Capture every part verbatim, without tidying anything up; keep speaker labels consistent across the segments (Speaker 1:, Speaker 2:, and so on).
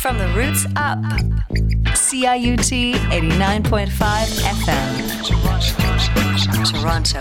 Speaker 1: From the Roots Up. C I U T eighty-nine point five F M. Toronto.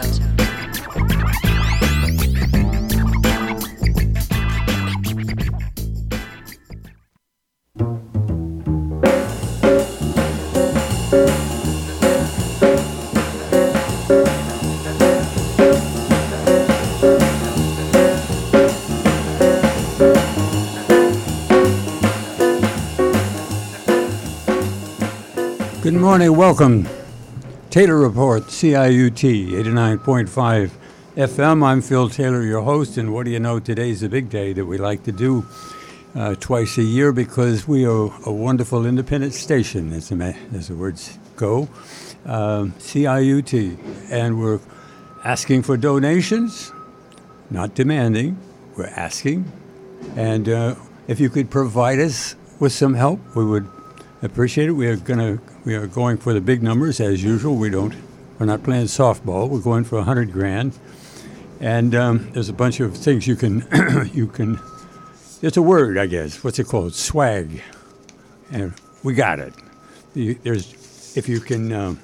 Speaker 2: Good morning, welcome. Taylor Report, C I U T, eighty-nine point five F M. I'm Phil Taylor, your host, and what do you know, today's a big day that we like to do uh, twice a year because we are a wonderful independent station, as the, as the words go, um, C I U T. And we're asking for donations, not demanding, we're asking. And uh, if you could provide us with some help, we would appreciate it. We are gonna we are going for the big numbers as usual. We don't we're not playing softball. We're going for a hundred grand, and um, there's a bunch of things you can you can. It's a word, I guess. What's it called? Swag, and we got it. You, there's if you can um,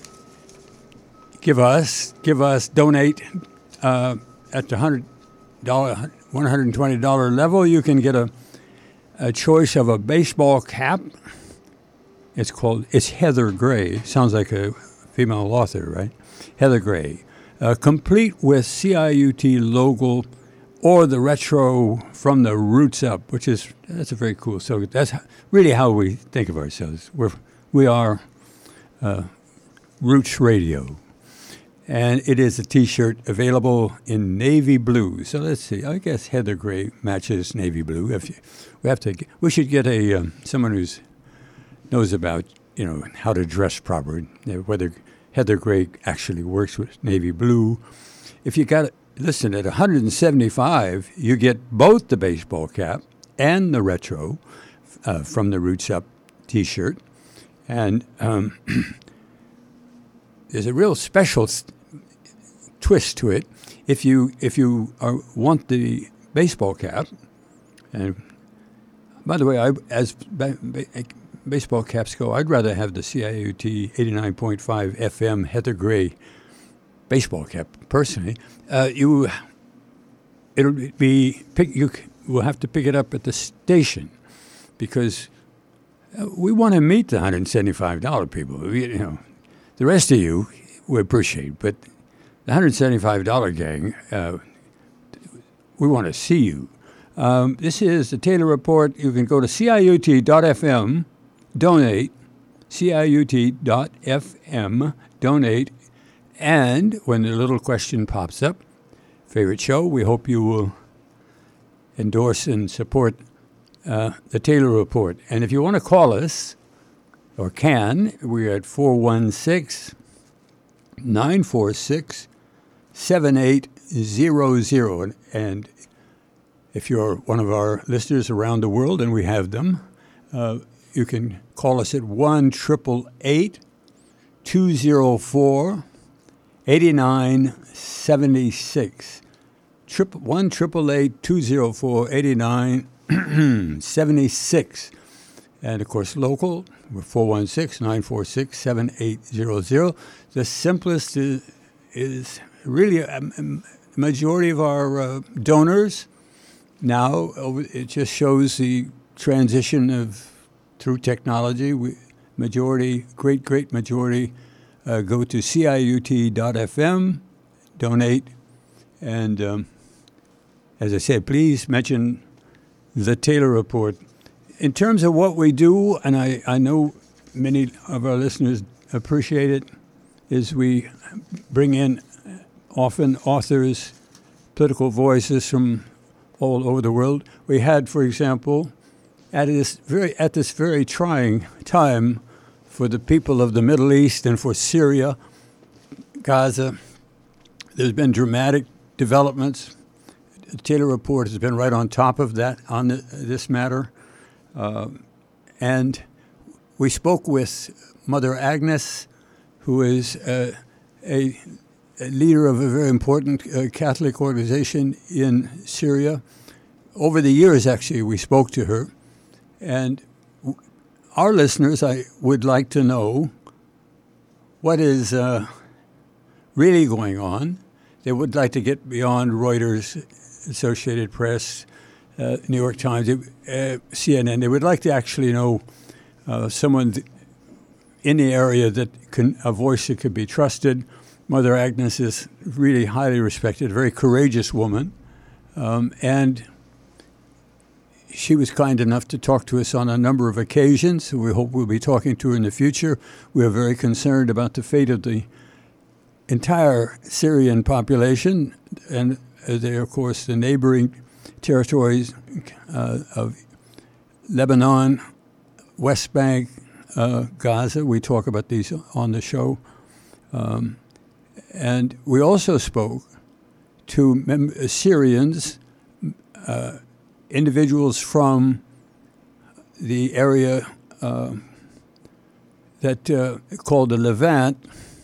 Speaker 2: give us give us donate uh, at the hundred dollar one hundred and twenty dollar level, you can get a a choice of a baseball cap. It's called, it's Heather Gray. Sounds like a female author, right? Heather Gray. Uh, complete with C I U T logo or the retro From the Roots Up, which is, that's a very cool. So that's really how we think of ourselves. We're, we are uh, Roots Radio. And it is a T-shirt available in navy blue. So let's see. I guess Heather Gray matches navy blue. If you, we have to, we should get a um, someone who's knows about, you know, how to dress properly, whether Heather Gray actually works with navy blue. If you got, listen, at one hundred seventy-five, you get both the baseball cap and the retro uh, From the Roots Up T-shirt. And um, there's a real special st- twist to it. If you if you are, want the baseball cap, and by the way, I as ba- ba- baseball caps go, I'd rather have the C I U T eighty-nine point five F M Heather Gray baseball cap, personally. Uh, you, it'll be, pick, you will have to pick it up at the station because uh, we want to meet the one hundred seventy-five dollars people. We, you know, the rest of you we appreciate, but the one hundred seventy-five dollars gang, uh, we want to see you. Um, this is the Taylor Report. You can go to C I U T dot F M. Donate, C I U T dot F M, donate, and when the little question pops up, favorite show, we hope you will endorse and support uh, the Taylor Report. And if you want to call us, or can, we're at four one six, nine four six, seven eight zero zero. And if you're one of our listeners around the world, and we have them, uh, you can call us at one eight eight eight, two zero four, eight nine seven six. one eight eight eight, two zero four, eight nine seven six. And, of course, local, we're four one six, nine four six, seven eight zero zero. The simplest is, is really a, a majority of our uh, donors now, it just shows the transition of through technology. We, majority, great, great majority, uh, go to C I U T dot F M, donate, and um, as I said, please mention the Taylor Report. In terms of what we do, and I, I know many of our listeners appreciate it, is we bring in often authors, political voices from all over the world. We had, for example, at this very at this very trying time for the people of the Middle East and for Syria, Gaza, there's been dramatic developments. The Taylor Report has been right on top of that on the, this matter. Uh, and we spoke with Mother Agnes, who is uh, a, a leader of a very important uh, Catholic organization in Syria. Over the years, actually, we spoke to her, and our listeners, I would like to know what is uh, really going on. They would like to get beyond Reuters, Associated Press, uh, New York Times, uh, C N N. They would like to actually know uh, someone th- in the area that can, a voice that could be trusted. Mother Agnes is really highly respected, a very courageous woman, um, and she was kind enough to talk to us on a number of occasions. We hope we'll be talking to her in the future. We are very concerned about the fate of the entire Syrian population, and uh, they are, of course, the neighboring territories uh, of Lebanon, West Bank, uh, Gaza. We talk about these on the show. Um, and we also spoke to mem- Syrians, uh, individuals from the area uh, that uh, called the Levant,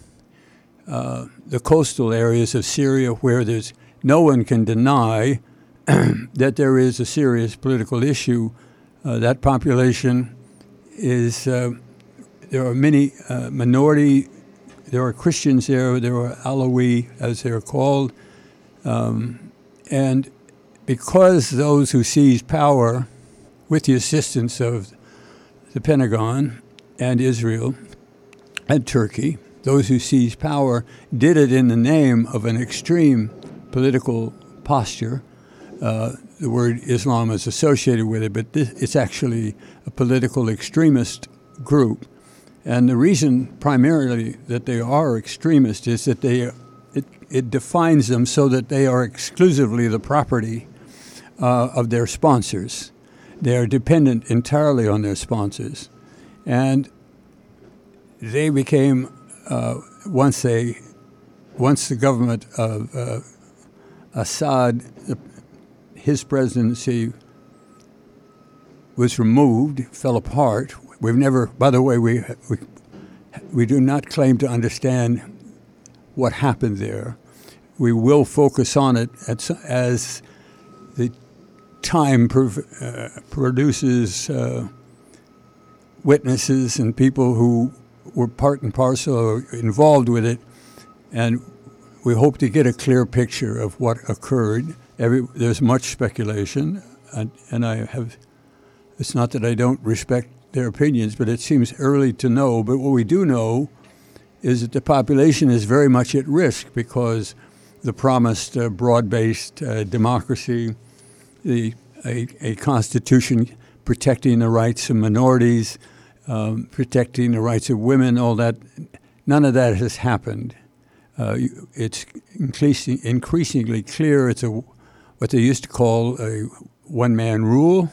Speaker 2: uh, the coastal areas of Syria, where there's no one can deny that there is a serious political issue. Uh, that population is, uh, there are many uh, minority, there are Christians there, there are Alawi, as they're called, um, and because those who seize power, with the assistance of the Pentagon and Israel and Turkey, those who seize power did it in the name of an extreme political posture. Uh, the word Islam is associated with it, but this, it's actually a political extremist group. And the reason primarily that they are extremist is that they it, it defines them so that they are exclusively the property Uh, of their sponsors. They are dependent entirely on their sponsors. And they became, uh, once they, once the government of uh, Assad, the, his presidency was removed, fell apart. We've never, by the way, we, we, we do not claim to understand what happened there. We will focus on it as, as the time prov- uh, produces uh, witnesses and people who were part and parcel or involved with it, and we hope to get a clear picture of what occurred. Every, there's much speculation, and, and I have. It's not that I don't respect their opinions, but it seems early to know. But what we do know is that the population is very much at risk because the promised uh, broad-based uh, democracy, The, a, a constitution protecting the rights of minorities, um, protecting the rights of women, all that, none of that has happened. Uh, it's increasing, increasingly clear it's a, what they used to call a one-man rule.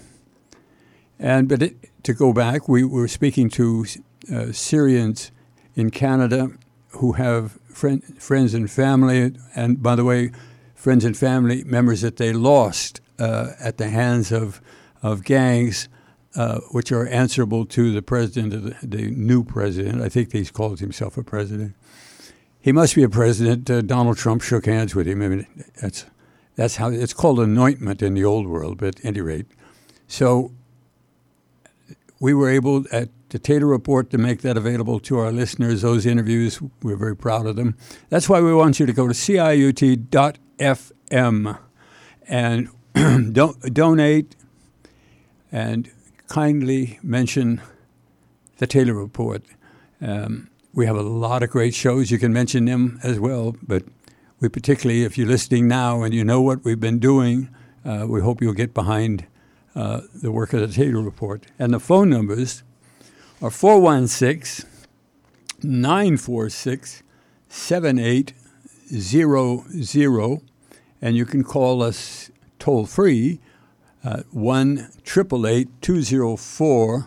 Speaker 2: And but it, to go back, we were speaking to uh, Syrians in Canada who have friend, friends and family, and by the way, friends and family members that they lost Uh, at the hands of of gangs, uh, which are answerable to the president, of the, the new president. I think he's called himself a president. He must be a president. Uh, Donald Trump shook hands with him. I mean, that's that's how it's called anointment in the old world. But at any rate, so we were able at the Taylor Report to make that available to our listeners. Those interviews, we're very proud of them. That's why we want you to go to C I U T dot F M and Don't donate and kindly mention the Taylor Report. Um, we have a lot of great shows. You can mention them as well, but we particularly, if you're listening now and you know what we've been doing, uh, we hope you'll get behind uh, the work of the Taylor Report. And the phone numbers are four one six, nine four six, seven eight zero zero, and you can call us toll free, uh, one triple eight two zero four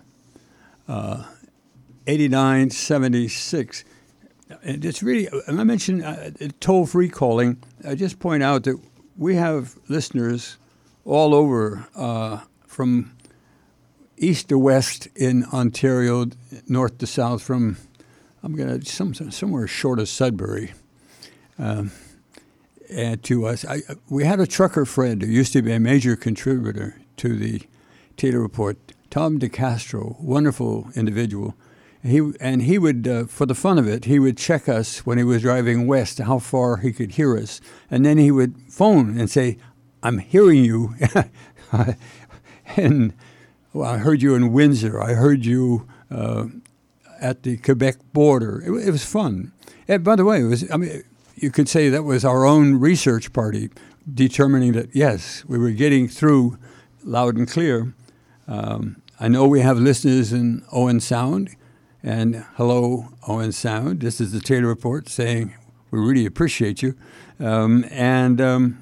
Speaker 2: eighty nine seventy six. And it's really, and I mentioned uh, toll free calling. I just point out that we have listeners all over, uh, from east to west in Ontario, north to south, from I'm gonna some somewhere short of Sudbury. Um, And to us, I, we had a trucker friend who used to be a major contributor to the Taylor Report, Tom DeCastro, wonderful individual. He and he would, uh, for the fun of it, he would check us when he was driving west, how far he could hear us, and then he would phone and say, "I'm hearing you," and well, I heard you in Windsor. I heard you uh, at the Quebec border. It, it was fun. And by the way, it was. I mean, you could say that was our own research party, determining that yes, we were getting through loud and clear. Um, I know we have listeners in Owen Sound. And hello, Owen Sound. This is the Taylor Report saying we really appreciate you. Um, and um,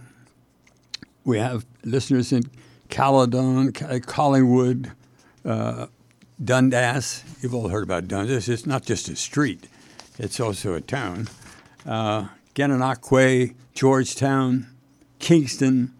Speaker 2: we have listeners in Caledon, Collingwood, uh, Dundas. You've all heard about Dundas. It's not just a street. It's also a town. Uh, Gananoque, Georgetown, Kingston.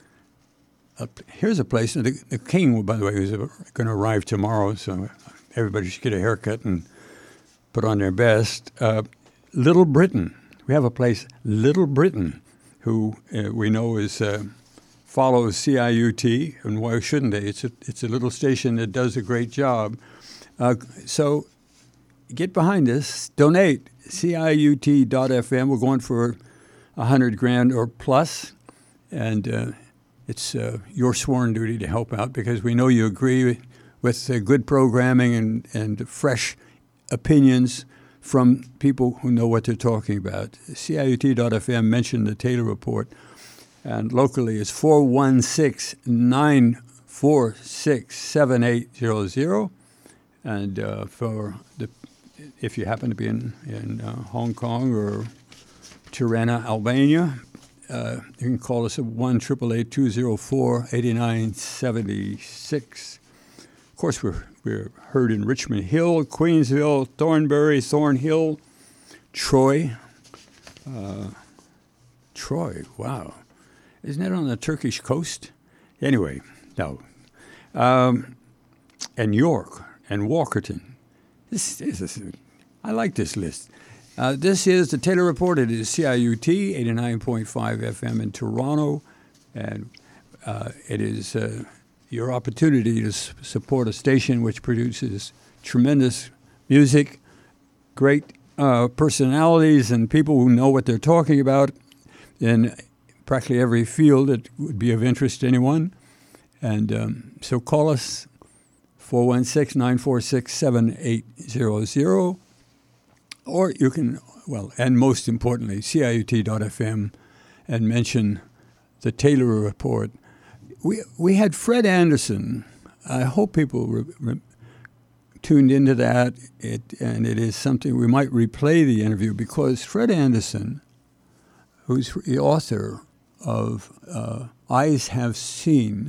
Speaker 2: Uh, here's a place. The, the king, by the way, is going to arrive tomorrow, so everybody should get a haircut and put on their best. Uh, Little Britain. We have a place, Little Britain, who uh, we know is uh, follows C I U T, and why shouldn't they? It's a, it's a little station that does a great job. Uh, so get behind this. Donate. C I U T dot F M. We're going for a hundred grand or plus, and uh, it's uh, your sworn duty to help out because we know you agree with uh, good programming and, and fresh opinions from people who know what they're talking about. C I U T dot F M mentioned the Taylor Report, and locally it's four one six, nine four six, seven eight zero zero. And uh, for the, if you happen to be in, in uh, Hong Kong or Tirana, Albania, uh, you can call us at one eight eight eight, two zero four, eight nine seven six. Of course, we're we're heard in Richmond Hill, Queensville, Thornbury, Thornhill, Troy. Uh, Troy, wow. Isn't that on the Turkish coast? Anyway, no. Um, and York and Walkerton. This, this is, I like this list. Uh, this is the Taylor Report. It is C I U T, eighty-nine point five F M in Toronto. And uh, it is... Uh, your opportunity to s- support a station which produces tremendous music, great uh, personalities, and people who know what they're talking about in practically every field that would be of interest to anyone. And um, so call us, four one six, nine four six, seven eight zero zero, or you can, well, and most importantly, C I U T dot F M, and mention the Taylor Report. We we had Fred Anderson. I hope people re, re, tuned into that. It and it is something we might replay the interview because Fred Anderson, who's the author of uh, Eyes Have Seen.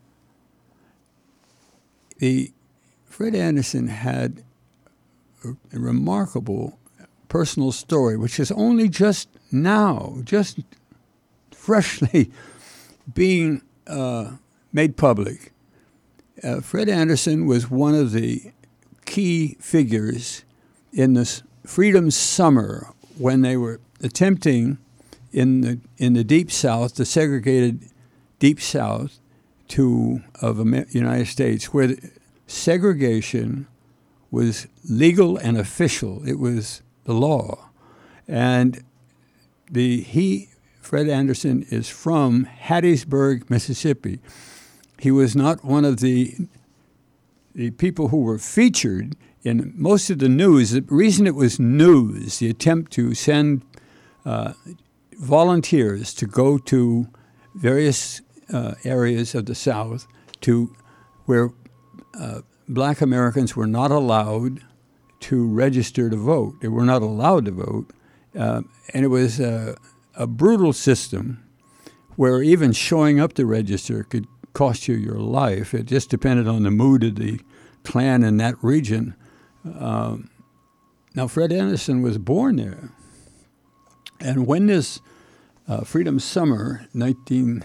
Speaker 2: The Fred Anderson had a, a remarkable personal story, which is only just now, just freshly being Uh, made public. Uh, Fred Anderson was one of the key figures in this Freedom Summer when they were attempting in the in the Deep South, the segregated Deep South to of the United States, where the segregation was legal and official. It was the law, and the he. Fred Anderson is from Hattiesburg, Mississippi. He was not one of the the people who were featured in most of the news. The reason it was news, the attempt to send uh, volunteers to go to various uh, areas of the South to where uh, black Americans were not allowed to register to vote. They were not allowed to vote. Uh, and it was... Uh, a brutal system where even showing up to register could cost you your life. It just depended on the mood of the clan in that region. Um, now, Fred Anderson was born there. And when this uh, Freedom Summer, nineteen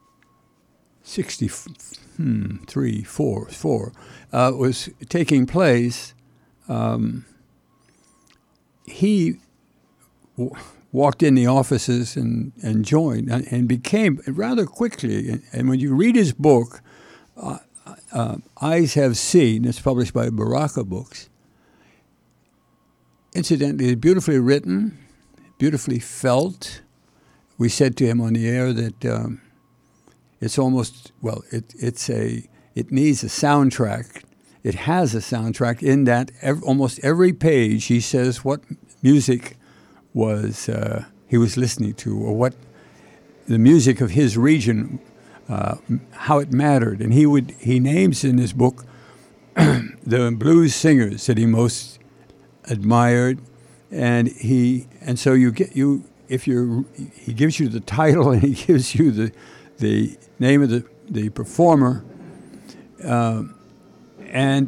Speaker 2: sixty-three, four, four, uh, was taking place, um, he... W- walked in the offices and, and joined and, and became rather quickly. And, and when you read his book, uh, uh, Eyes Have Seen. It's published by Baraka Books. Incidentally, it's beautifully written, beautifully felt. We said to him on the air that um, it's almost, well, it, it's a, it needs a soundtrack. It has a soundtrack in that ev- almost every page he says what music was uh, he was listening to, or what the music of his region, uh, how it mattered. And he would he names in his book the blues singers that he most admired, and he and so you get you if you're he gives you the title and he gives you the the name of the the performer, um, and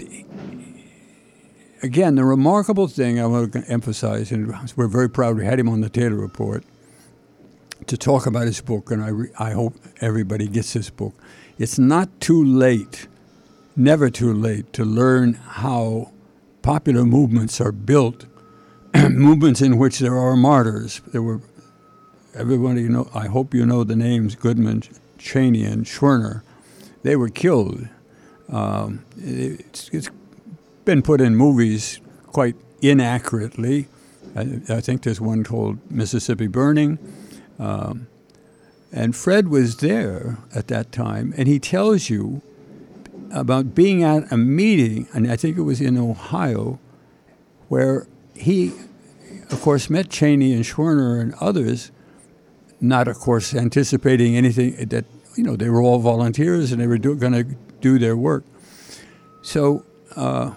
Speaker 2: again the remarkable thing I want to emphasize, and we're very proud we had him on the Taylor Report to talk about his book, and I re, I hope everybody gets this book. It's not too late, never too late, to learn how popular movements are built, movements in which there are martyrs. There were, everybody you know, I hope you know the names Goodman, Cheney, and Schwerner. They were killed. Um, it's, it's been put in movies quite inaccurately. I, I think there's one called Mississippi Burning. Um, and Fred was there at that time, and he tells you about being at a meeting, and I think it was in Ohio, where he, of course, met Cheney and Schwerner and others, not, of course, anticipating anything that, you know, they were all volunteers and they were going to do their work. So uh,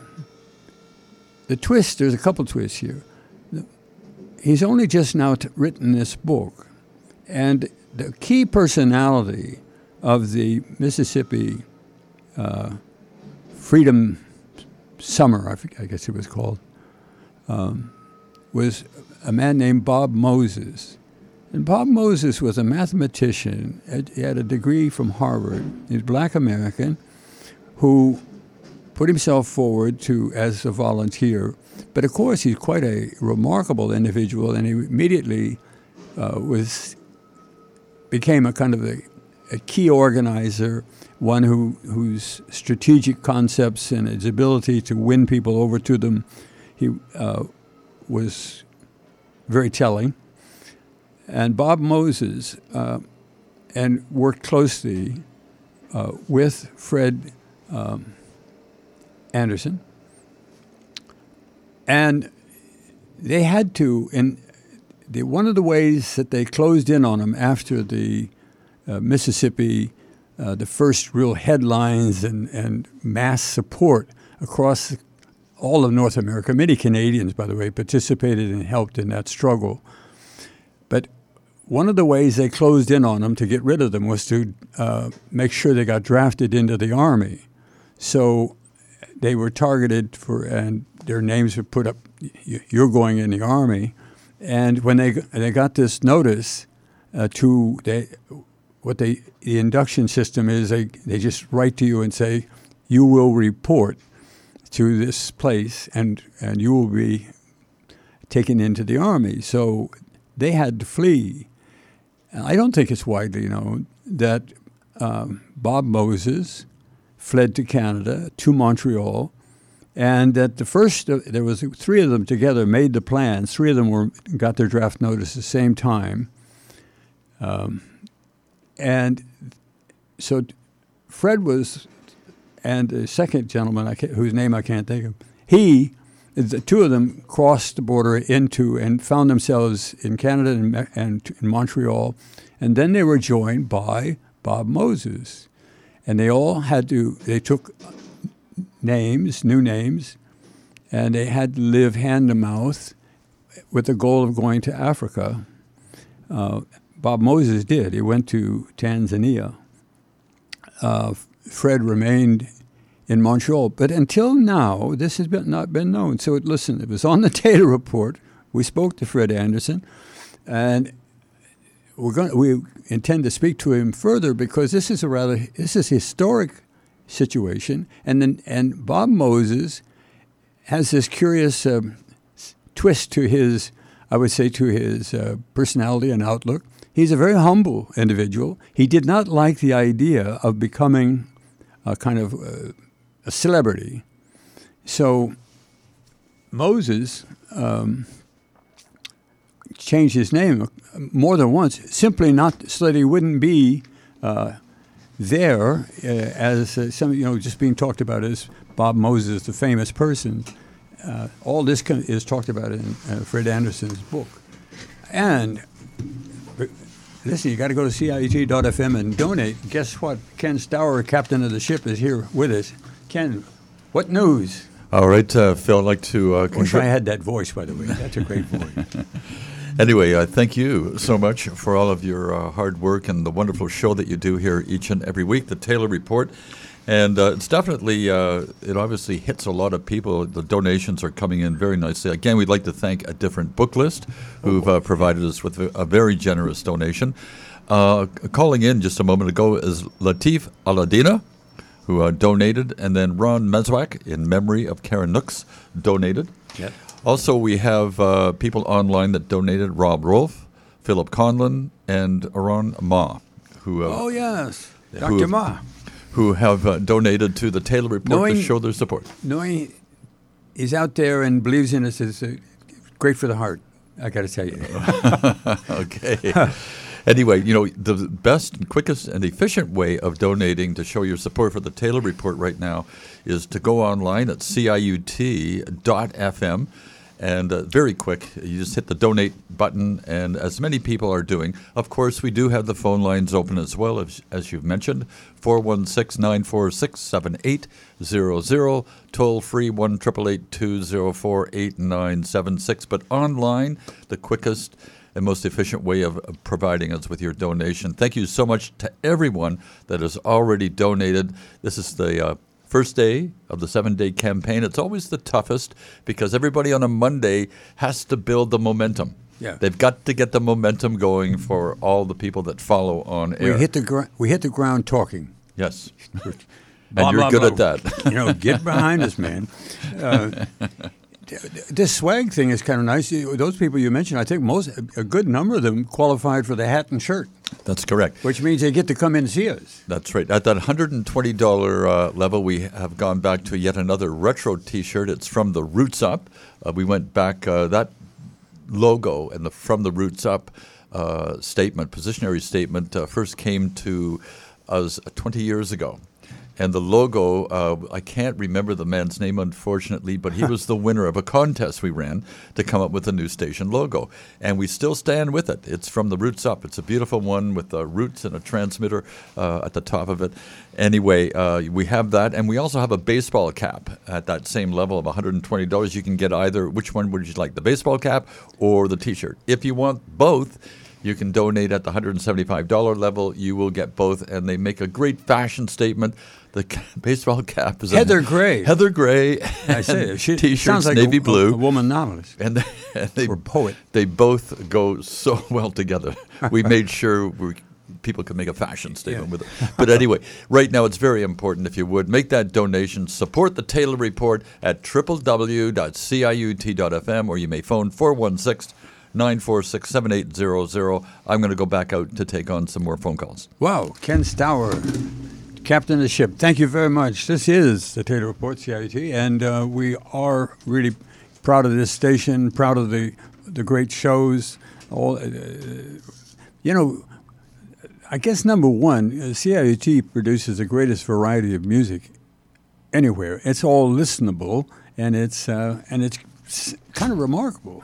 Speaker 2: the twist, there's a couple twists here. He's only just now t- written this book, and the key personality of the Mississippi Uh, Freedom Summer, I, think, I guess it was called, um, was a man named Bob Moses. And Bob Moses was a mathematician. He had a degree from Harvard. He's a black American who put himself forward to as a volunteer. But of course, he's quite a remarkable individual, and he immediately uh, was became a kind of a, a key organizer, one who whose strategic concepts and his ability to win people over to them, he uh, was very telling. And Bob Moses uh, and worked closely uh, with Fred um, Anderson, and they had to. And the, one of the ways that they closed in on him after the uh, Mississippi. Uh, the first real headlines and, and mass support across all of North America. Many Canadians, by the way, participated and helped in that struggle. But one of the ways they closed in on them to get rid of them was to uh, make sure they got drafted into the Army. So they were targeted for, and their names were put up, you're going in the Army. And when they they got this notice uh, to, they, what they, the induction system is, they, they just write to you and say, you will report to this place and, and you will be taken into the Army. So they had to flee. And I don't think it's widely known that um, Bob Moses fled to Canada, to Montreal, and that the first, uh, there was three of them together made the plans. Three of them were got their draft notice at the same time. Um, And so Fred was, and the second gentleman, I can't, whose name I can't think of, he, the two of them crossed the border into and found themselves in Canada and, and in Montreal. And then they were joined by Bob Moses. And they all had to, they took names, new names, and they had to live hand to mouth with the goal of going to Africa. Uh, Bob Moses did. He went to Tanzania. Uh, Fred remained in Montreal. But until now, this has been, not been known. So it, listen, it was on the Taylor Report. We spoke to Fred Anderson, and we're going. We intend to speak to him further because this is a rather this is a historic situation. And then and Bob Moses has this curious um, twist to his, I would say, to his uh, personality and outlook. He's a very humble individual. He did not like the idea of becoming a kind of uh, a celebrity. So Moses um, changed his name more than once, simply not so that he wouldn't be uh, there uh, as uh, some, you know, just being talked about as Bob Moses, the famous person. Uh, all this con- is talked about in uh, Fred Anderson's book. And listen, you got to go to C I U T dot F M and donate. Guess what? Ken Stour, captain of the ship, is here with us. Ken, what news?
Speaker 3: All right, uh, Phil, I'd like to... Uh,
Speaker 2: I wish I had that voice, by the way. That's a great voice.
Speaker 3: Anyway, uh, thank you so much for all of your uh, hard work and the wonderful show that you do here each and every week, the Taylor Report. And uh, it's definitely, uh, it obviously hits a lot of people. The donations are coming in very nicely. Again, we'd like to thank A Different Book List, who've uh, provided us with a, a very generous donation. Uh, calling in just a moment ago is Latif Aladina, who uh, donated, and then Ron Meswak, in memory of Karen Nooks, donated.
Speaker 2: Yep.
Speaker 3: Also, we have uh, people online that donated, Rob Rolfe, Philip Conlon, and Aron Ma, who uh,
Speaker 2: oh, yes,
Speaker 3: who
Speaker 2: Doctor
Speaker 3: have,
Speaker 2: Ma.
Speaker 3: who have uh, donated to the Taylor Report
Speaker 2: Knowing,
Speaker 3: to show their support.
Speaker 2: Knowing he's out there and believes in us is uh, great for the heart, I got to tell you.
Speaker 3: Okay. Anyway, you know, the best and quickest and efficient way of donating to show your support for the Taylor Report right now is to go online at C I U T dot F M. And uh, very quick, you just hit the donate button, and as many people are doing. Of course, we do have the phone lines open as well, as, as you've mentioned, four one six, nine four six, seven eight zero zero, toll-free one eight eight eight, two zero four, eight nine seven six. But online, the quickest and most efficient way of, of providing us with your donation. Thank you so much to everyone that has already donated. This is the uh, first day of the seven-day campaign. It's always the toughest because everybody on a Monday has to build the momentum.
Speaker 2: Yeah.
Speaker 3: They've got to get the momentum going for all the people that follow on air.
Speaker 2: We hit the gr- we hit the ground talking.
Speaker 3: Yes. and
Speaker 2: Blah,
Speaker 3: you're
Speaker 2: blah,
Speaker 3: good
Speaker 2: blah.
Speaker 3: at that.
Speaker 2: You know, get behind us, man. Uh, this swag thing is kind of nice. Those people you mentioned, I think most, a good number of them qualified for the hat and shirt.
Speaker 3: That's correct.
Speaker 2: Which means they get to come in and see us.
Speaker 3: That's right. At that one hundred twenty dollars uh, level, we have gone back to yet another retro T-shirt. It's from the Roots Up. Uh, we went back, uh, that logo and the From the Roots Up uh, statement, positionary statement, uh, first came to us twenty years ago. And the logo, uh, I can't remember the man's name, unfortunately, but he was the winner of a contest we ran to come up with a new station logo. And we still stand with it. It's From the Roots Up. It's a beautiful one with uh, roots and a transmitter uh, at the top of it. Anyway, uh, we have that. And we also have a baseball cap at that same level of one hundred twenty dollars. You can get either. Which one would you like, the baseball cap or the T-shirt? If you want both, you can donate at the one hundred seventy-five dollars level. You will get both, and they make a great fashion statement. The ca- baseball cap is
Speaker 2: Heather
Speaker 3: a,
Speaker 2: Gray.
Speaker 3: Heather Gray.
Speaker 2: I say, she
Speaker 3: T-shirts
Speaker 2: sounds like
Speaker 3: navy
Speaker 2: a,
Speaker 3: blue.
Speaker 2: A, a woman novelist.
Speaker 3: And they, and they,
Speaker 2: or poet.
Speaker 3: They both go so well together. We made sure we, people could make a fashion statement
Speaker 2: yeah.
Speaker 3: with it. But anyway, right now it's very important, if you would, make that donation. Support the Taylor Report at w w w dot c i u t dot f m, or you may phone four one six, nine four six, seven eight zero zero. I'm going to go back out to take on some more phone calls.
Speaker 2: Wow, Ken Stour, captain of the ship. Thank you very much. This is the Taylor Report, C I U T, and uh, we are really proud of this station, proud of the the great shows. All, uh, you know, I guess number one, uh, C I U T produces the greatest variety of music anywhere. It's all listenable, and it's uh, and it's kind of remarkable.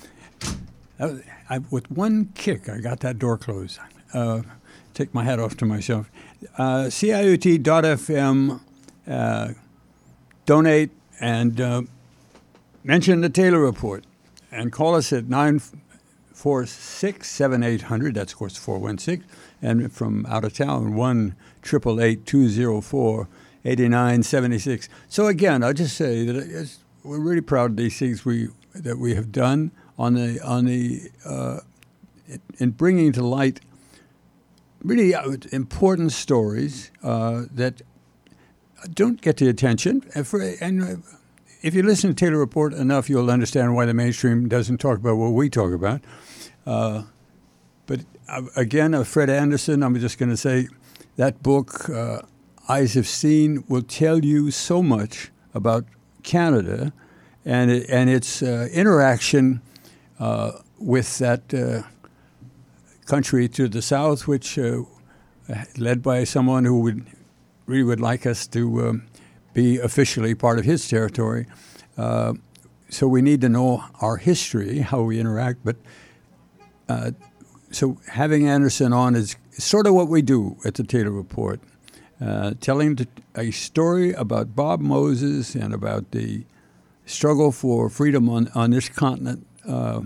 Speaker 2: I, I, with one kick, I got that door closed. Uh, take my hat off to myself. Uh, C I U T dot F M, uh, donate and uh, mention the Taylor Report, and call us at nine four six, seven eight zero zero. That's, of course, four one six. And from out of town, one eight eight eight, two zero four, eight nine seven six. So, again, I'll just say that it's, we're really proud of these things we that we have done on the on the uh, in bringing to light really important stories uh, that don't get the attention. And, for, and if you listen to Taylor Report enough, you'll understand why the mainstream doesn't talk about what we talk about. Uh, but uh, again, uh, Fred Anderson, I'm just going to say that book, uh, eyes have seen will tell you so much about Canada and it, and its uh, interaction uh, with that uh, country to the south, which uh, led by someone who would really would like us to um, be officially part of his territory. Uh, so we need to know our history, how we interact. But uh, so having Anderson on is sort of what we do at the Taylor Report, uh, telling the, a story about Bob Moses and about the struggle for freedom on, on this continent uh,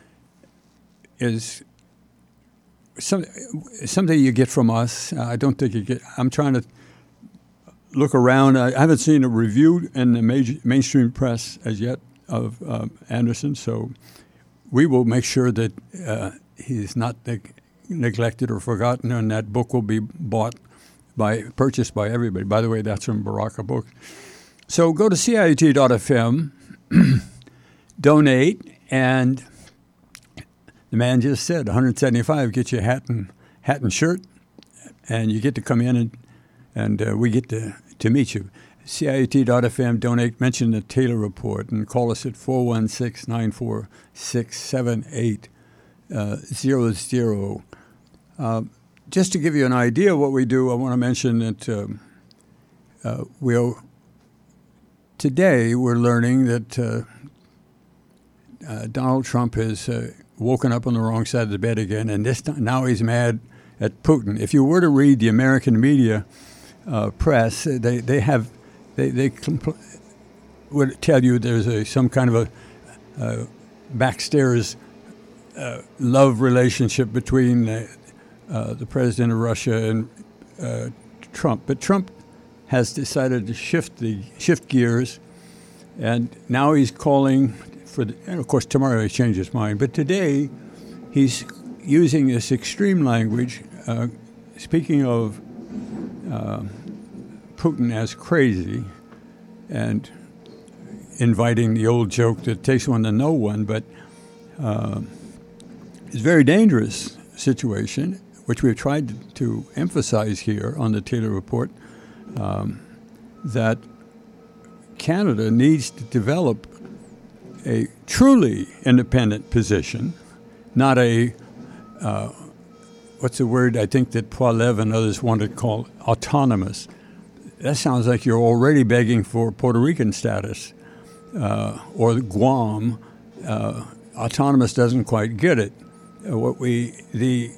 Speaker 2: is some, something you get from us. I don't think you get. I'm trying to look around. I haven't seen a review in the major, mainstream press as yet of uh, Anderson, so we will make sure that uh, he's not neg- neglected or forgotten, and that book will be bought by purchased by everybody. By the way, that's from Baraka Books. So go to C I U T dot F M, donate, and the man just said one hundred seventy-five, get you a hat and hat and shirt, and you get to come in and and uh, we get to, to meet you. C I U T dot F M, donate, mention the Taylor Report, and call us at four one six, nine four six, seven eight zero zero. Uh, just to give you an idea of what we do, I want to mention that um, uh, we'll, today we're learning that uh, uh, Donald Trump has uh, woken up on the wrong side of the bed again, and this time, now he's mad at Putin. If you were to read the American media uh, press, they, they have they they compl- would tell you there's a some kind of a uh, backstairs uh, love relationship between uh, uh, the president of Russia and uh, Trump. But Trump has decided to shift the shift gears, and now he's calling for. The, and of course, tomorrow he changed his mind. But today, he's using this extreme language, uh, speaking of uh, Putin as crazy, and inviting the old joke that takes one to know one, but uh, it's a very dangerous situation, which we've tried to, to emphasize here on the Taylor Report, um, that Canada needs to develop a truly independent position, not a Uh, what's the word I think that Poilievre and others want to call autonomous. That sounds like you're already begging for Puerto Rican status uh, or Guam. Uh, autonomous doesn't quite get it. Uh, what we the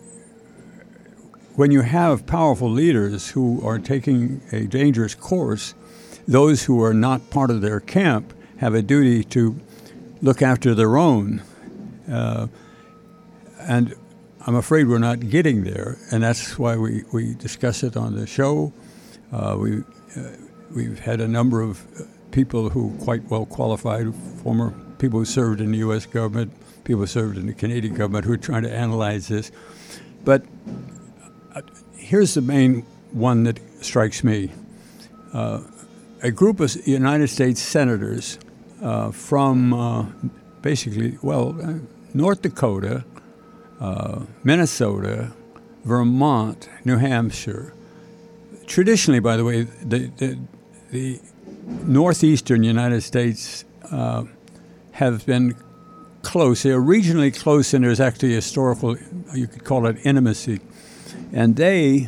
Speaker 2: when you have powerful leaders who are taking a dangerous course, those who are not part of their camp have a duty to look after their own. Uh, and I'm afraid we're not getting there, and that's why we, we discuss it on the show. Uh, we, uh, we've had a number of people who are quite well qualified, former people who served in the U S government, people who served in the Canadian government, who are trying to analyze this. But uh, here's the main one that strikes me. Uh, a group of United States senators uh, from uh, basically, well, uh, North Dakota, Uh, Minnesota, Vermont, New Hampshire. Traditionally, by the way, the, the, the northeastern United States uh, have been close. They're regionally close, and there's actually historical, you could call it intimacy. And they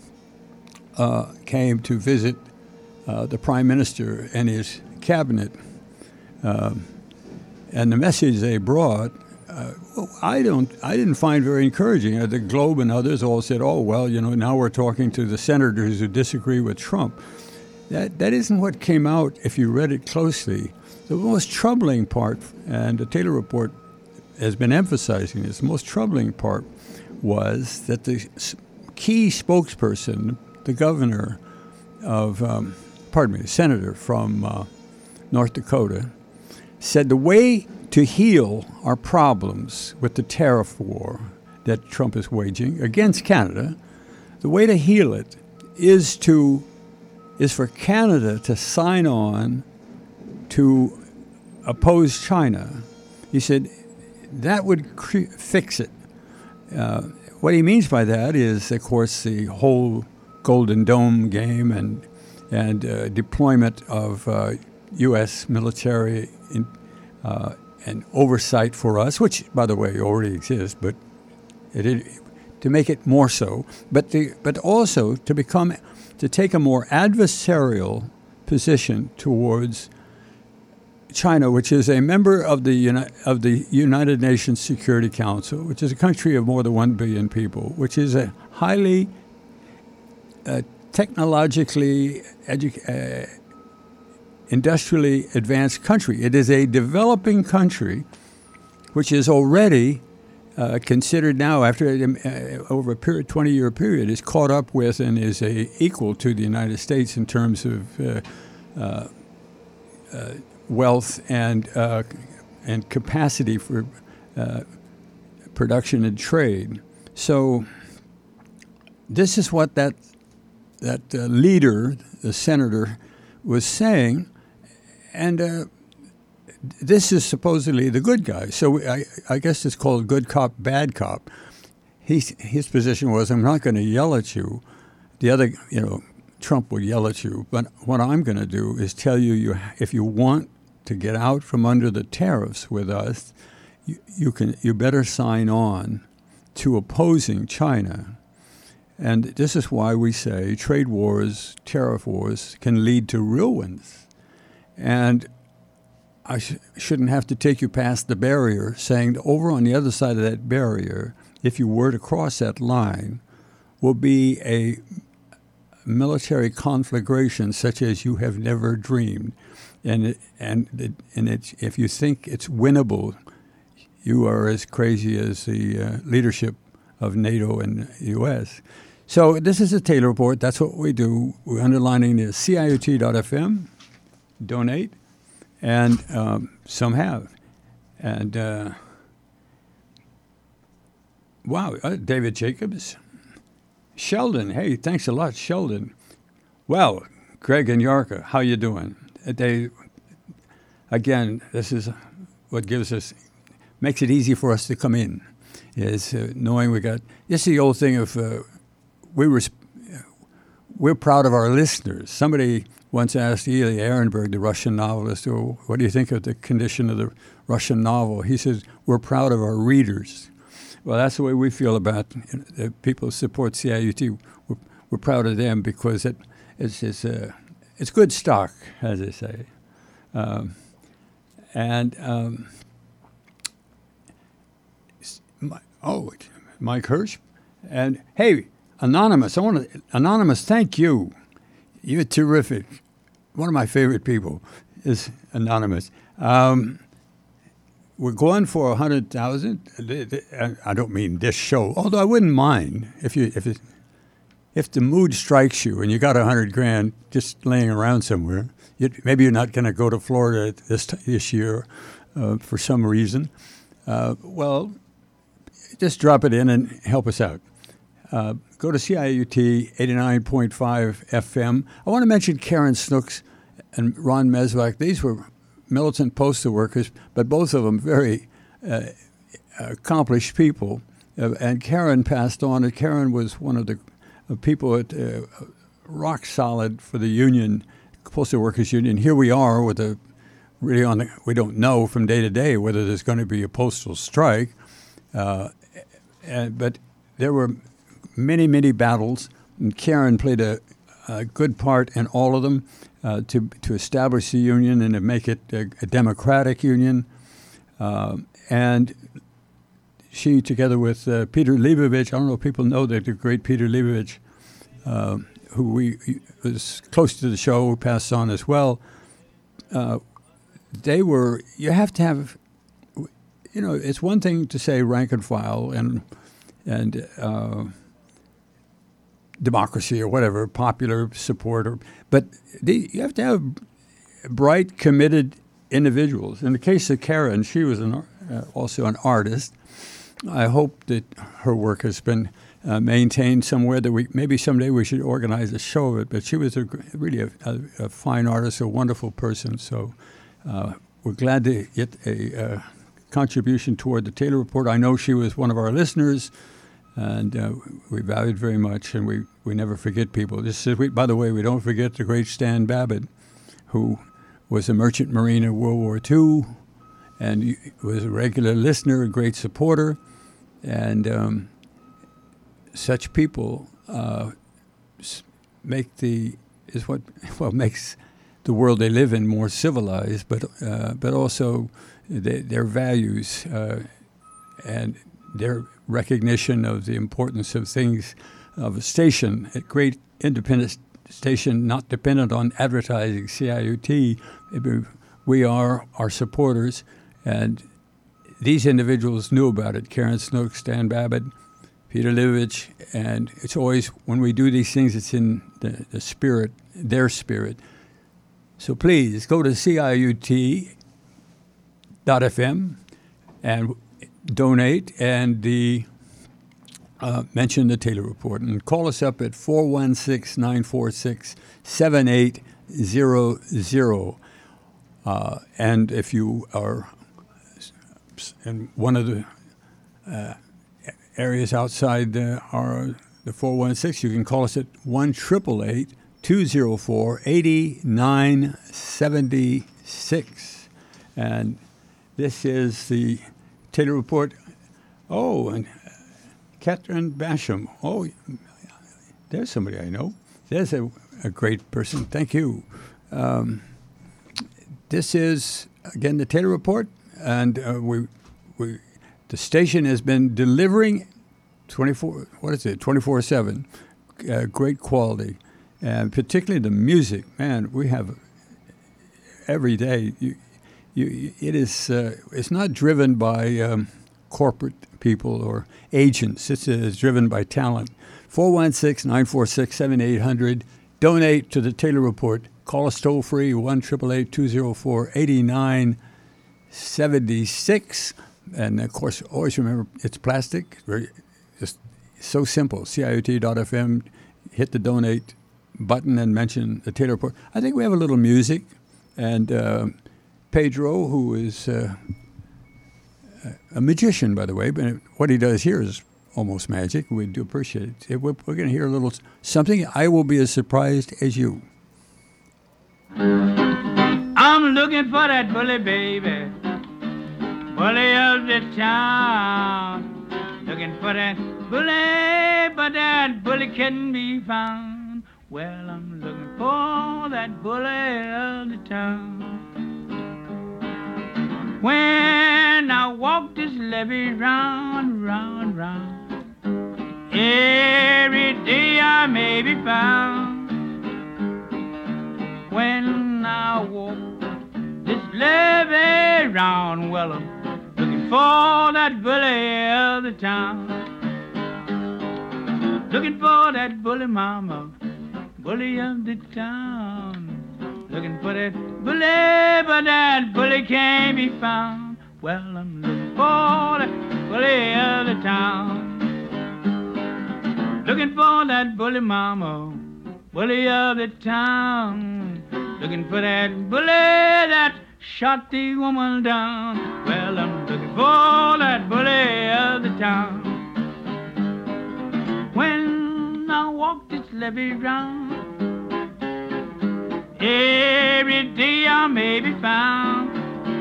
Speaker 2: uh, came to visit uh, the Prime Minister and his cabinet. Um, and the message they brought Uh, well, I don't. I didn't find very encouraging. Uh, the Globe and others all said, "Oh well, you know, now we're talking to the senators who disagree with Trump." That that isn't what came out. If you read it closely, the most troubling part, and the Taylor Report has been emphasizing this. The most troubling part was that the key spokesperson, the governor of, um, pardon me, the senator from uh, North Dakota, said the way to heal our problems with the tariff war that Trump is waging against Canada, the way to heal it is to is for Canada to sign on to oppose China. He said that would cre- fix it. Uh, what he means by that is, of course, the whole Golden Dome game and and uh, deployment of uh, U S military in, uh, and oversight for us, which, by the way, already exists, but it, it, to make it more so, but the, but also to become to take a more adversarial position towards China, which is a member of the Uni- of the United Nations Security Council, which is a country of more than one billion people, which is a highly uh, technologically, edu- uh, industrially advanced country. It is a developing country, which is already uh, considered now, after uh, over a period, twenty-year period, is caught up with and is a, equal to the United States in terms of uh, uh, uh, wealth and uh, and capacity for uh, production and trade. So this is what that that uh, leader, the senator, was saying, and uh, this is supposedly the good guy. So I, I guess it's called good cop, bad cop. He's, his position was, I'm not going to yell at you. The other, you know, Trump would yell at you, but what I'm going to do is tell you, you if you want to get out from under the tariffs with us, you, you can you better sign on to opposing China. And this is why we say trade wars, tariff wars can lead to ruins. And I sh- shouldn't have to take you past the barrier, saying that over on the other side of that barrier, if you were to cross that line, will be a military conflagration such as you have never dreamed. And it, and it, and it's, if you think it's winnable, you are as crazy as the uh, leadership of NATO and the U S. So this is a Taylor Report. That's what we do. We're underlining the C I U T dot F M, donate, and um, some have. And uh, wow, uh, David Jacobs. Sheldon, hey, thanks a lot, Sheldon. Well, Greg and Yarka, how you doing? They, again, this is what gives us, makes it easy for us to come in, is uh, knowing we got, this is the old thing of, uh, we were, we're proud of our listeners. Somebody once asked Ilya Ehrenberg, the Russian novelist, oh, what do you think of the condition of the Russian novel? He says, we're proud of our readers. Well, that's the way we feel about you know, the people who support C I U T. We're, we're proud of them because it, it's, it's, uh, it's good stock, as they say. Um, and, um, my, oh, Mike Hirsch. And, hey, Anonymous, I want to, Anonymous, thank you. You're terrific. One of my favorite people is Anonymous. Um, we're going for one hundred thousand. I don't mean this show, although I wouldn't mind if you if it, if the mood strikes you and you got one hundred grand just laying around somewhere. You, maybe you're not going to go to Florida this this year uh, for some reason. Uh, well, just drop it in and help us out. Uh, go to C I U T eighty-nine point five F M. I want to mention Karen Snooks and Ron Mesvak. These were militant postal workers, but both of them very uh, accomplished people. Uh, and Karen passed on. And Karen was one of the uh, people at uh, rock solid for the union, Postal Workers Union. Here we are with a really on the, we don't know from day to day whether there's going to be a postal strike. Uh, and, but there were many, many battles, and Karen played a, a good part in all of them uh, to to establish the union and to make it a, a democratic union. Uh, and she, together with uh, Peter Leibovich, I don't know if people know that the great Peter Leibovich, uh, who we was close to the show, who passed on as well. Uh, they were, you have to have, you know, it's one thing to say rank and file and and uh, democracy or whatever, popular support, or, but the, you have to have bright, committed individuals. In the case of Karen, she was an, uh, also an artist. I hope that her work has been uh, maintained somewhere that we maybe someday we should organize a show of it. But she was a, really a, a, a fine artist, a wonderful person. So uh, we're glad to get a uh, contribution toward the Taylor Report. I know she was one of our listeners. and uh, we value it very much, and we, we never forget people. This is, we, by the way, we don't forget the great Stan Babbitt, who was a merchant marine in World War Two, and was a regular listener, a great supporter, and um, such people uh, make the is what well makes the world they live in more civilized, but uh, but also they, their values uh, and their recognition of the importance of things of a station, a great independent station, not dependent on advertising. C I U T, we are our supporters, and these individuals knew about it. Karen Snook, Stan Babbitt, Peter Livich, and it's always, when we do these things, it's in the, the spirit, their spirit. So please go to C I U T dot F M and donate, and the uh, mention the Taylor Report, and call us up at four one six, nine four six, seven eight zero zero. Uh, and if you are in one of the uh, areas outside the, our, the four one six, you can call us at one eight eight eight, two zero four, eight nine seven six. And this is the Taylor Report. Oh, and Catherine Basham. Oh, there's somebody I know. There's a, a great person. Thank you. Um, this is, again, the Taylor Report, and uh, we, we, the station has been delivering twenty-four, what is it, twenty-four seven, uh, great quality, and particularly the music. Man, we have every day. You, you, it is. Uh, it's not driven by um, corporate people or agents. It's, uh, it's driven by talent. four one six, nine four six, seven eight zero zero. Donate to the Taylor Report. Call us toll free, one eight eight eight, two zero four, eight nine seven six. And of course, always remember, it's plastic. Very, just so simple. C I U T dot F M. Hit the donate button and mention the Taylor Report. I think we have a little music. And uh, Pedro, who is uh, a magician, by the way, but what he does here is almost magic. We do appreciate it. We're, we're going to hear a little something. I will be as surprised as you.
Speaker 4: I'm looking for that bully, baby, bully of the town. Looking for that bully, but that bully can't be found. Well, I'm looking for that bully of the town. When I walk this levee round, round, round, every day I may be found. When I walk this levee round, well, I'm looking for that bully of the town. Looking for that bully mama, bully of the town. Looking for that bully, but that bully can't be found. Well, I'm looking for that bully of the town. Looking for that bully mama, bully of the town. Looking for that bully that shot the woman down. Well, I'm looking for that bully of the town. When I walk this levee round, every day I may be found.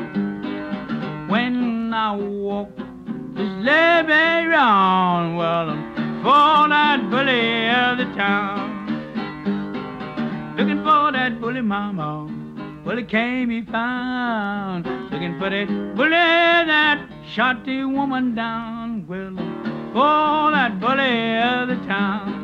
Speaker 4: When I walk this levee round, well, I'm for that bully of the town. Looking for that bully mama, bully can't be found. Looking for that bully that shot the woman down. Well, for that bully of the town.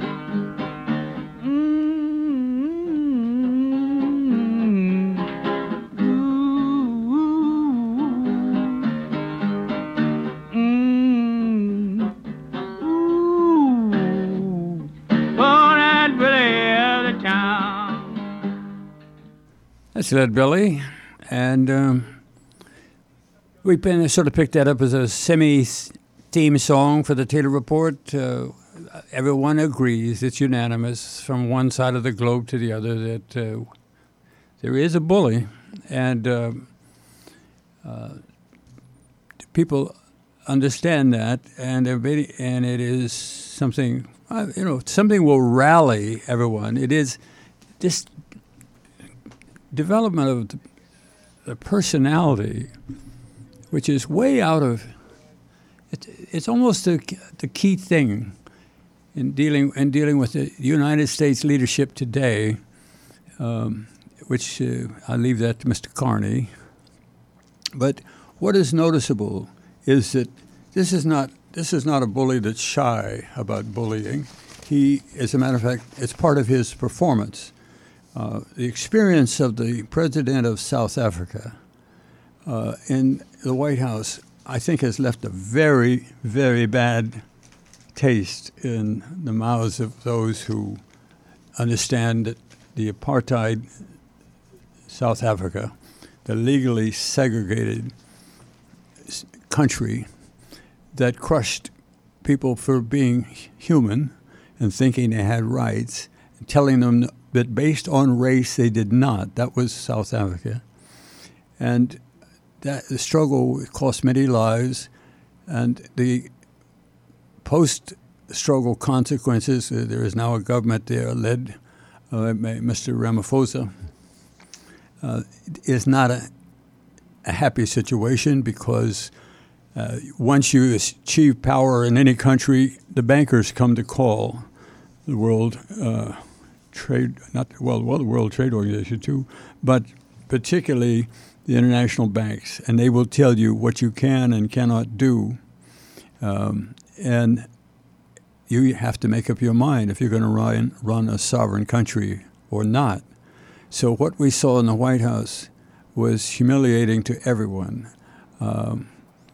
Speaker 2: That's Lead Belly, and um, we been, sort of picked that up as a semi-theme song for the Taylor Report. Uh, everyone agrees, it's unanimous from one side of the globe to the other, that uh, there is a bully, and uh, uh, people understand that, and everybody, and it is something, uh, you know, something will rally everyone. It is this development of the, the personality, which is way out of. It, it's almost the the key thing in dealing in dealing with the United States leadership today. Um, which uh, I leave that to Mister Carney. But what is noticeable is that this is not this is not a bully that's shy about bullying. He, as a matter of fact, it's part of his performance. Uh, the experience of the president of South Africa uh, in the White House, I think, has left a very, very bad taste in the mouths of those who understand that the apartheid South Africa, the legally segregated country that crushed people for being human and thinking they had rights, and telling them that based on race they did not. That was South Africa. And that the struggle cost many lives, and the post-struggle consequences, uh, there is now a government there led uh, by Mister Ramaphosa, Uh, is not a, a happy situation because uh, once you achieve power in any country, the bankers come to call the World uh, Trade, not well, well, the World Trade Organization too, but particularly the international banks, and they will tell you what you can and cannot do, um, and you have to make up your mind if you're going to run run a sovereign country or not. So what we saw in the White House was humiliating to everyone. Um,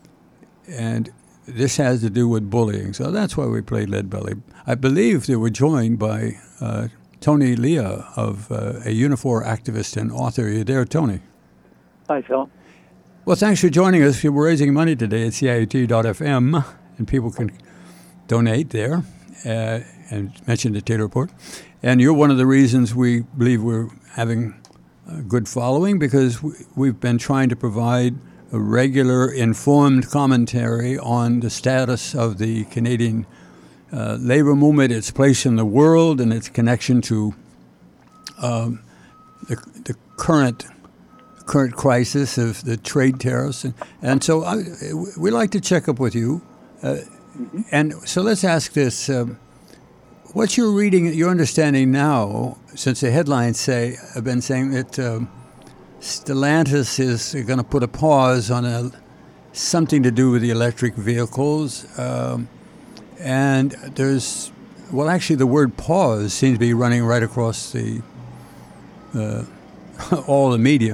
Speaker 2: and this has to do with bullying. So that's why we played Lead Belly. I believe they were joined by uh, Tony Leah, of uh, a Unifor activist and author. Are you there, Tony?
Speaker 5: Hi, Phil.
Speaker 2: Well, thanks for joining us. We're raising money today at C I U T dot F M, and people can donate there uh, and mention the Taylor Report. And you're one of the reasons we believe we're having a good following, because we've been trying to provide a regular, informed commentary on the status of the Canadian uh, labor movement, its place in the world, and its connection to um, the, the current current crisis of the trade tariffs. And, and so I, we like to check up with you. Uh, mm-hmm. And so let's ask this. Um, What's your reading, your understanding now, since the headlines say have been saying that um, Stellantis is going to put a pause on a, something to do with the electric vehicles, um, and there's, well, actually the word pause seems to be running right across the uh, all the media.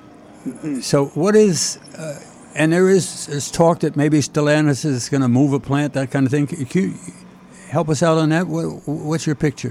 Speaker 2: So what is, uh, and there is, is talk that maybe Stellantis is going to move a plant, that kind of thing. Can you help us out on that? What, what's your picture?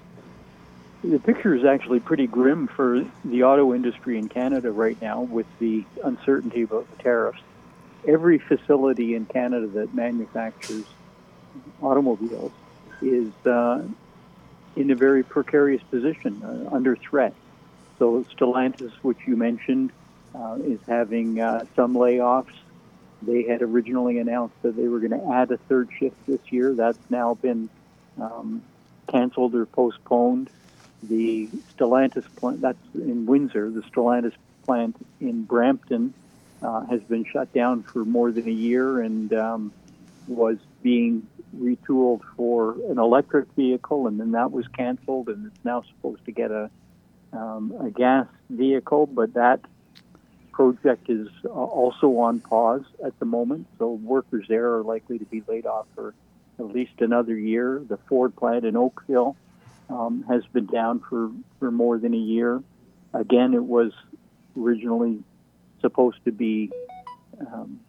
Speaker 5: The picture is actually pretty grim for the auto industry in Canada right now with the uncertainty about the tariffs. Every facility in Canada that manufactures automobiles is uh, in a very precarious position, uh, under threat. So Stellantis, which you mentioned, uh, is having uh, some layoffs. They had originally announced that they were going to add a third shift this year. That's now been um, canceled or postponed. The Stellantis plant, that's in Windsor, the Stellantis plant in Brampton uh, has been shut down for more than a year and um, was being retooled for an electric vehicle, and then that was canceled, and it's now supposed to get a, um, a gas vehicle, but that project is also on pause at the moment, so workers there are likely to be laid off for at least another year. The Ford plant in Oakville um, has been down for, for more than a year. Again, it was originally supposed to be um,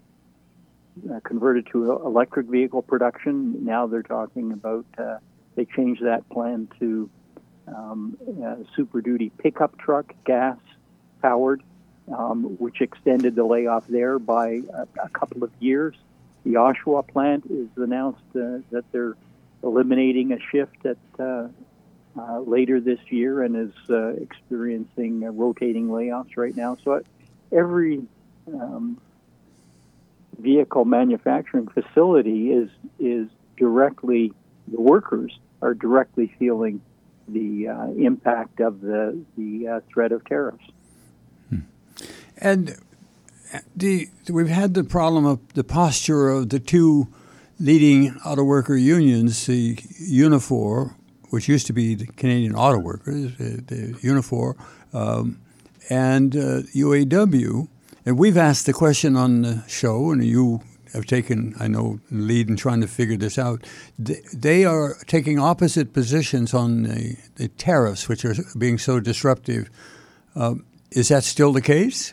Speaker 5: uh, converted to electric vehicle production. Now they're talking about, uh, they changed that plan to um, a Super Duty pickup truck, gas-powered, Um, which extended the layoff there by a, a couple of years. The Oshawa plant is announced uh, that they're eliminating a shift at uh, uh, later this year and is uh, experiencing uh, rotating layoffs right now. So every um, vehicle manufacturing facility is is directly, the workers are directly feeling the uh, impact of the the uh, threat of tariffs.
Speaker 2: Hmm. And the we've had the problem of the posture of the two leading auto worker unions, the Unifor, which used to be the Canadian Auto Workers, the, the Unifor, um, and uh, U A W. And we've asked the question on the show, and you have taken, I know, the lead in trying to figure this out. They, they are taking opposite positions on the, the tariffs, which are being so disruptive. Uh, is that still the case?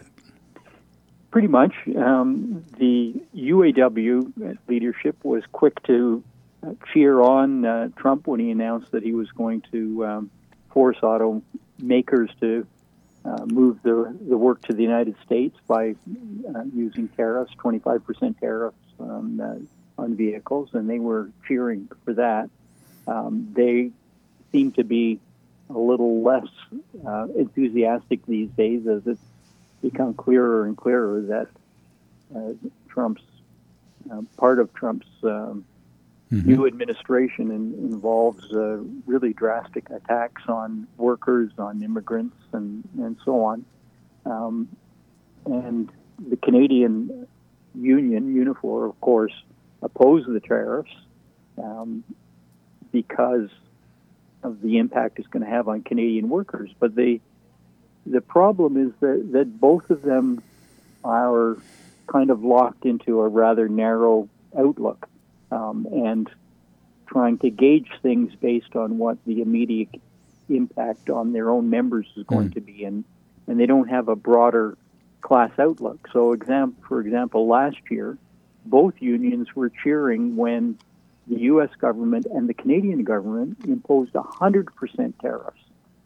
Speaker 5: Pretty much. Um, the U A W leadership was quick to cheer on uh, Trump when he announced that he was going to um, force automakers to uh, move the, the work to the United States by uh, using tariffs, twenty-five percent tariffs on, uh, on vehicles, and they were cheering for that. Um, they seem to be a little less uh, enthusiastic these days as it's become clearer and clearer that uh, Trump's, uh, part of Trump's um, Mm-hmm. new administration in, involves uh, really drastic attacks on workers, on immigrants, and, and so on. Um, and the Canadian Union, Unifor, of course, opposed the tariffs um, because of the impact it's going to have on Canadian workers. But they, the problem is that, that both of them are kind of locked into a rather narrow outlook. Um, and trying to gauge things based on what the immediate impact on their own members is going mm. to be, and and they don't have a broader class outlook. So, exam- for example, last year, both unions were cheering when the U S government and the Canadian government imposed one hundred percent tariffs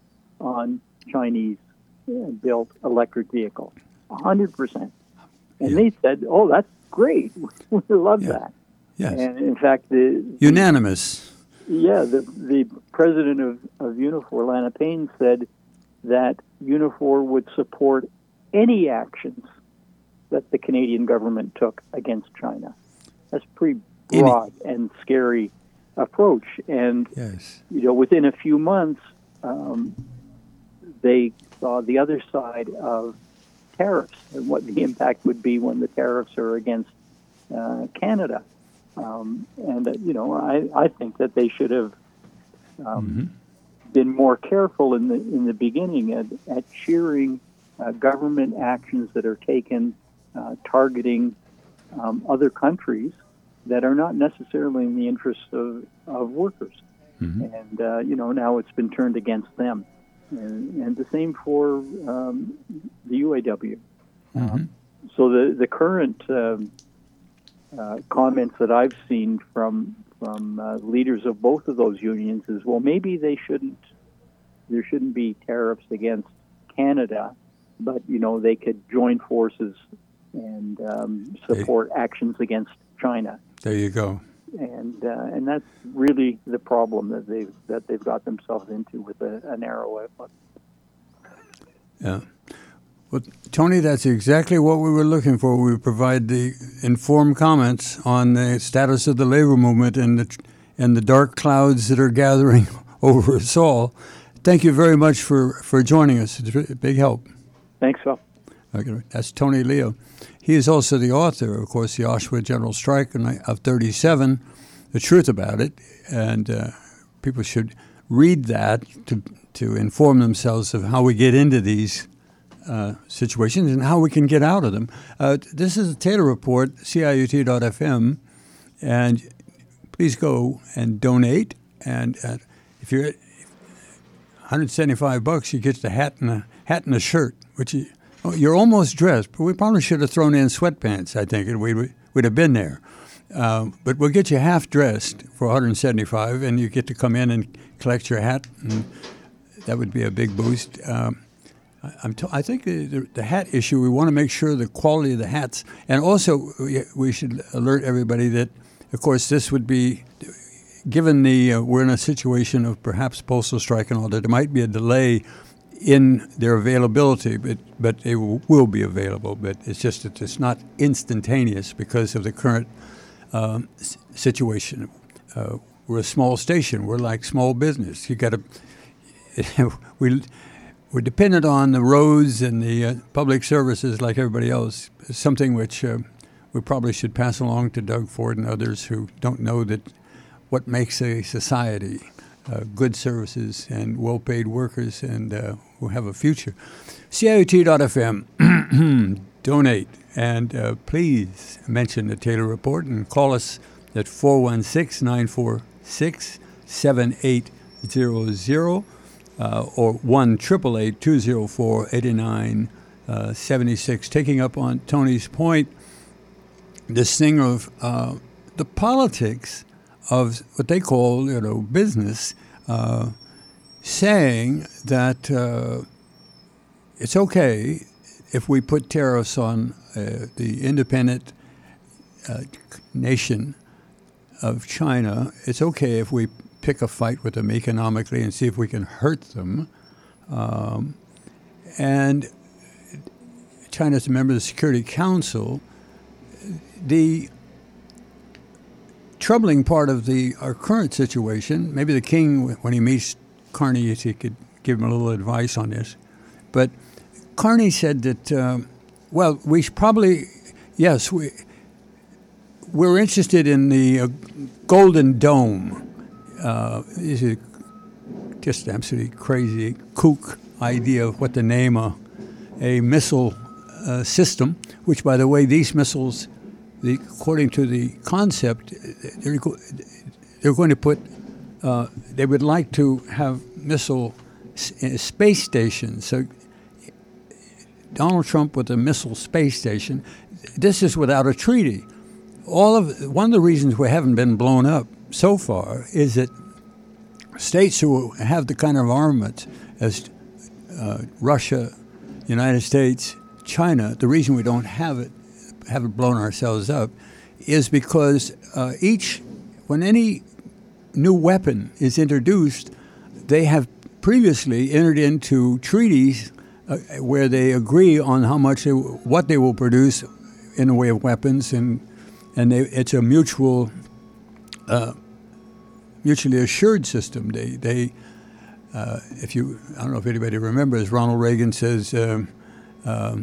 Speaker 5: on Chinese-built electric vehicles. one hundred percent. And yeah. they said, oh, that's great. We love yeah. that.
Speaker 2: Yes.
Speaker 5: And in fact, the
Speaker 2: unanimous.
Speaker 5: Yeah, the the president of, of Unifor, Lana Payne, said that Unifor would support any actions that the Canadian government took against China. That's a pretty broad any. and scary approach. And
Speaker 2: yes.
Speaker 5: you know, within a few months, um, they saw the other side of tariffs and what the impact would be when the tariffs are against uh, Canada. Um, and, uh, you know, I, I think that they should have um, mm-hmm. been more careful in the in the beginning at, at cheering uh, government actions that are taken uh, targeting um, other countries that are not necessarily in the interests of, of workers. Mm-hmm. And, uh, you know, now it's been turned against them. And, and the same for um, the U A W. Mm-hmm. Um, so the, the current... Um, Uh, comments that I've seen from from uh, leaders of both of those unions is, well, maybe they shouldn't, there shouldn't be tariffs against Canada, but, you know, they could join forces and um, support hey. actions against China.
Speaker 2: There you go.
Speaker 5: And uh, and that's really the problem that they've that they've got themselves into with a, a narrow outlook.
Speaker 2: Yeah. Well, Tony, that's exactly what we were looking for. We provide the informed comments on the status of the labor movement and the and the dark clouds that are gathering over us all. Thank you very much for, for joining us. It's a big help.
Speaker 5: Thanks, Phil.
Speaker 2: Okay, that's Tony Leo. He is also the author, of course, the Oshawa General Strike of thirty-seven, The Truth About It, and uh, people should read that to to inform themselves of how we get into these Uh, situations and how we can get out of them. Uh, this is the Taylor Report, C I U T dot F M, and please go and donate. And uh, if you're at one hundred seventy-five bucks, you get the hat and a hat and a shirt, which you, oh, you're almost dressed. But we probably should have thrown in sweatpants. I think and we'd we'd have been there. Uh, but we'll get you half dressed for one hundred seventy-five, and you get to come in and collect your hat, and that would be a big boost. Um, I'm t- I think the, the, the hat issue, we want to make sure the quality of the hats, and also we, we should alert everybody that, of course, this would be, given the, uh, we're in a situation of perhaps postal strike and all that, there might be a delay in their availability, but but they will, will be available. But it's just that it's not instantaneous because of the current uh, s- situation. Uh, we're a small station. We're like small business. You got to we we're dependent on the roads and the uh, public services like everybody else. It's something which uh, we probably should pass along to Doug Ford and others who don't know that what makes a society. Uh, good services and well-paid workers, and uh, who have a future. C I O T dot F M, donate, and uh, please mention the Taylor Report and call us at four one six, nine four six, seven eight zero zero uh, or one eight eight eight, two zero four, eight nine seven six. Taking up on Tony's point, this thing of uh, the politics of what they call, you know, business, uh, saying that uh, it's okay if we put tariffs on uh, the independent uh, nation of China. It's okay if we pick a fight with them economically and see if we can hurt them. Um, and China's a member of the Security Council. The troubling part of the our current situation, maybe the king, when he meets Carney, he could give him a little advice on this. But Carney said that, uh, well, we should probably, yes, we, we're interested in the uh, Golden Dome. Uh, this is just absolutely crazy, kook idea of what to name a, a missile uh, system, which, by the way, these missiles, The, according to the concept, they're, go, they're going to put, uh, they would like to have missile s- space stations. So Donald Trump with a missile space station, this is without a treaty. All of one of the reasons we haven't been blown up so far is that states who have the kind of armament as uh, Russia, United States, China, the reason we don't have it, haven't blown ourselves up, is because uh, each, when any new weapon is introduced, they have previously entered into treaties uh, where they agree on how much, they, what they will produce in the way of weapons, and and they, it's a mutual, uh, mutually assured system. They they, uh, if you, I don't know if anybody remembers, Ronald Reagan says. Um, um,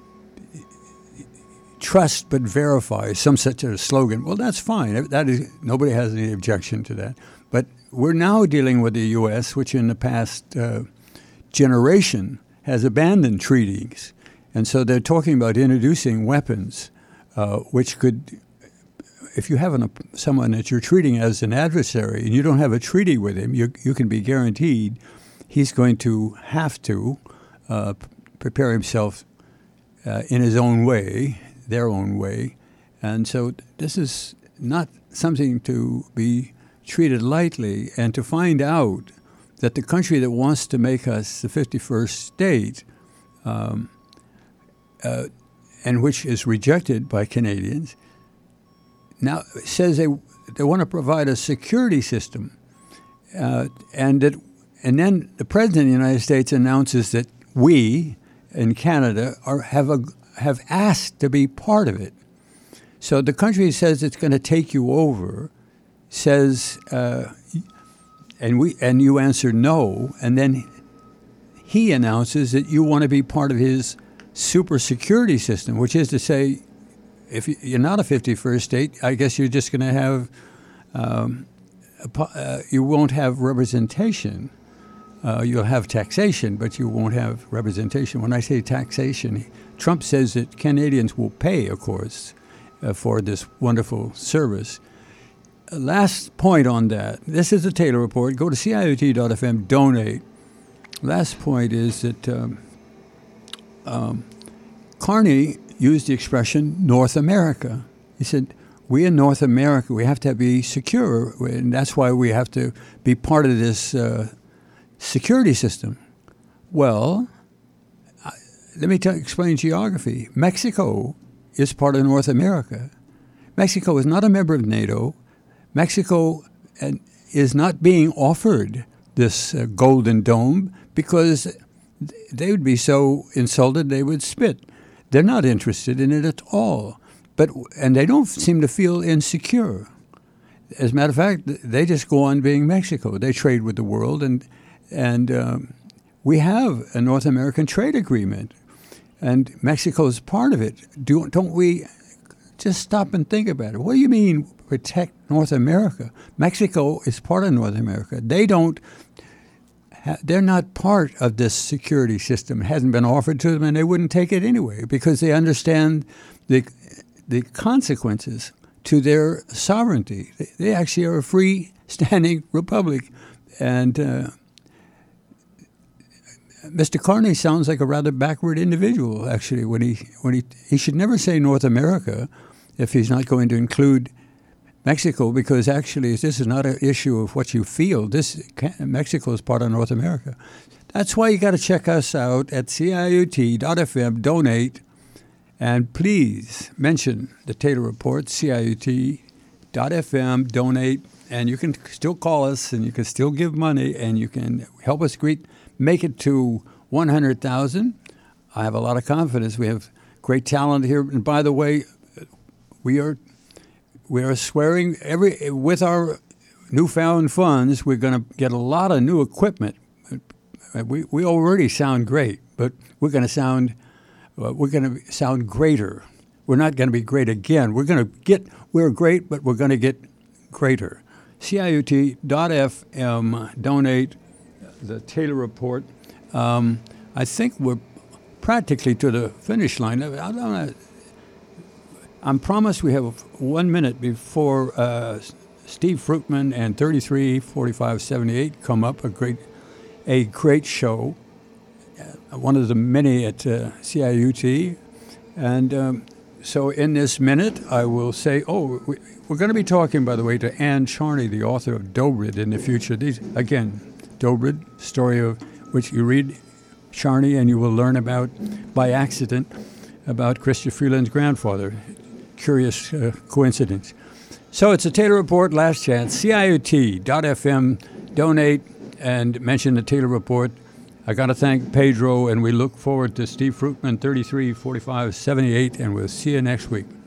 Speaker 2: Trust but verify, some such a slogan. Well, that's fine. That is, nobody has any objection to that. But we're now dealing with the U S, which in the past uh, generation has abandoned treaties. And so they're talking about introducing weapons, uh, which could, if you have an, someone that you're treating as an adversary and you don't have a treaty with him, you, you can be guaranteed he's going to have to uh, prepare himself uh, in his own way, their own way. And so this is not something to be treated lightly, and to find out that the country that wants to make us the fifty-first state um, uh, and which is rejected by Canadians now says they they want to provide a security system uh, and that and then the President of the United States announces that we in Canada are have a have asked to be part of it. So the country says it's going to take you over, says, uh, and we and you answer no, and then he announces that you want to be part of his super security system, which is to say, if you're not a fifty-first state, I guess you're just going to have, um, a, uh, you won't have representation. Uh, you'll have taxation, but you won't have representation. When I say taxation, Trump says that Canadians will pay, of course, uh, for this wonderful service. Uh, last point on that. This is the Taylor Report. Go to C I O T dot F M, donate. Last point is that um, um, Carney used the expression North America. He said, we in North America, we have to be secure, and that's why we have to be part of this uh, security system. Well, uh, let me t- explain geography. Mexico is part of North America. Mexico is not a member of NATO. Mexico uh, is not being offered this uh, Golden Dome because they would be so insulted they would spit. They're not interested in it at all. But and they don't seem to feel insecure. As a matter of fact, they just go on being Mexico. They trade with the world, and and um, we have a North American trade agreement, and Mexico is part of it. Do, don't we just stop and think about it? What do you mean protect North America? Mexico is part of North America. They don't. Ha- they're not part of this security system. It hasn't been offered to them, and they wouldn't take it anyway because they understand the the consequences to their sovereignty. They actually are a free-standing republic. And uh, Mister Carney sounds like a rather backward individual, actually, when he when he he should never say North America if he's not going to include Mexico, because actually this is not an issue of what you feel. This Mexico is part of North America. That's why you got to check us out at C I U T dot F M, donate. And please mention the Taylor Report, C I U T dot F M, donate, and you can still call us, and you can still give money, and you can help us greet, make it to one hundred thousand. I have a lot of confidence. We have great talent here. And by the way, we are we are swearing every with our newfound funds, we're going to get a lot of new equipment. We we already sound great, but we're going to sound. Uh, we're going to sound greater. We're not going to be great again. We're going to get, we're great, but we're going to get greater. C I U T dot F M, donate the Taylor Report. Um, I think we're practically to the finish line. I don't know. I'm promised we have one minute before uh, Steve Fruitman and thirty-three forty-five seventy-eight come up, a great, a great show. One of the many at uh, C I U T. And um, so in this minute, I will say, oh, we, we're going to be talking, by the way, to Anne Charney, the author of Dobrid in the future. These Again, Dobrid, story of which you read Charney and you will learn about, by accident, about Chrystia Freeland's grandfather. Curious uh, coincidence. So it's a Taylor Report, last chance, C I U T dot F M, donate, and mention the Taylor Report. I got to thank Pedro, and we look forward to Steve Fruitman, thirty-three forty-five seventy-eight, and we'll see you next week.